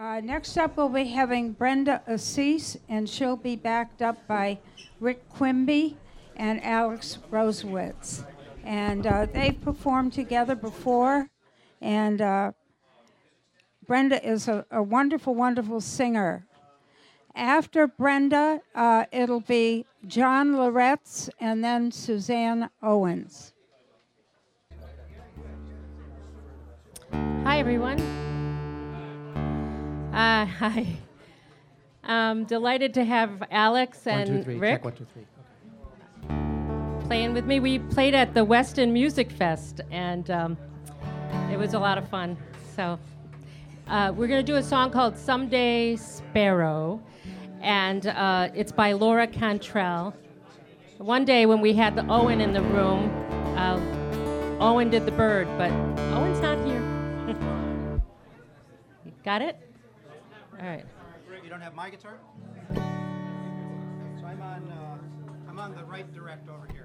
Next up, we'll be having Brenda Assis, and she'll be backed up by Rick Quimby and Alex Rosewitz. And they've performed together before, and Brenda is a wonderful, wonderful singer. After Brenda, it'll be John Loretz and then Suzanne Owens. Hi, everyone. Hi. I'm delighted to have Alex and Rick Check 1, 2, 3. Okay. playing with me. We played at the Weston Music Fest, and it was a lot of fun. So we're going to do a song called Someday Sparrow, and it's by Laura Cantrell. One day when we had the Owen in the room, Owen did the bird, but Owen's not here. Got it? All right. You don't have my guitar? So I'm on the right direct over here.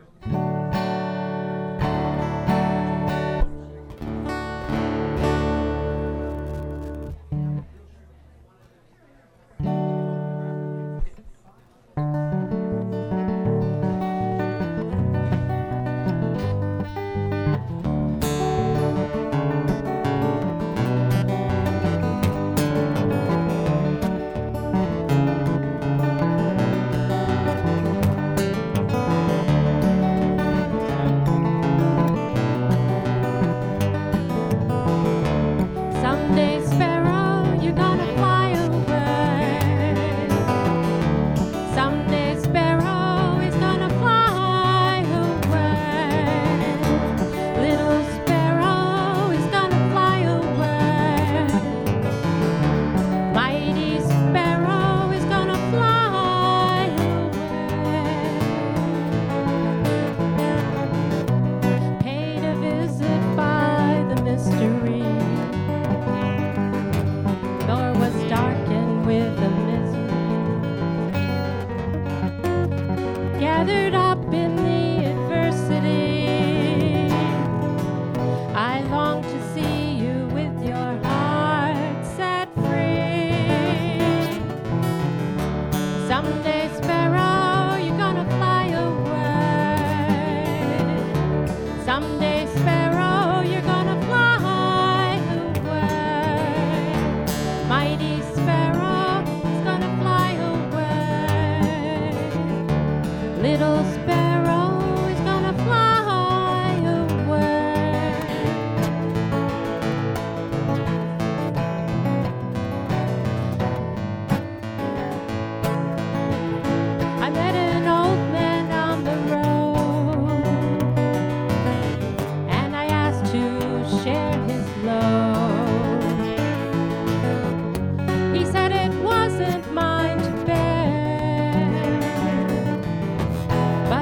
But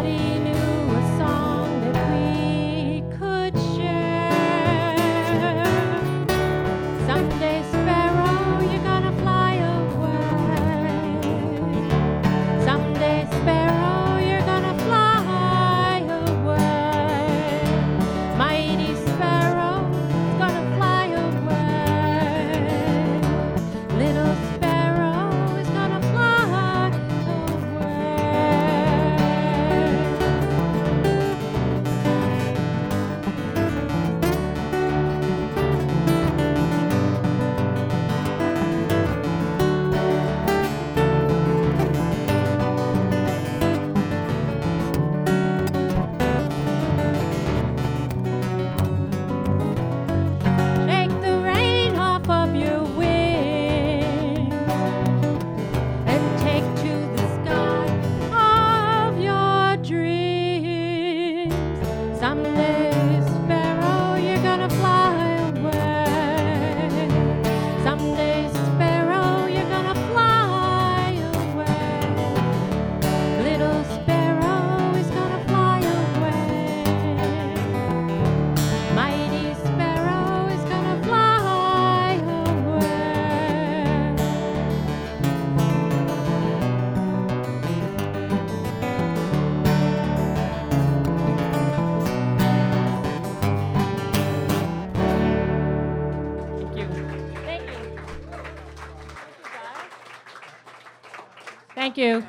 Thank you.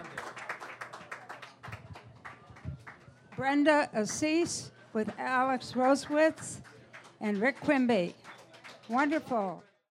Brenda Assis with Alex Rosewitz and Rick Quimby. Wonderful.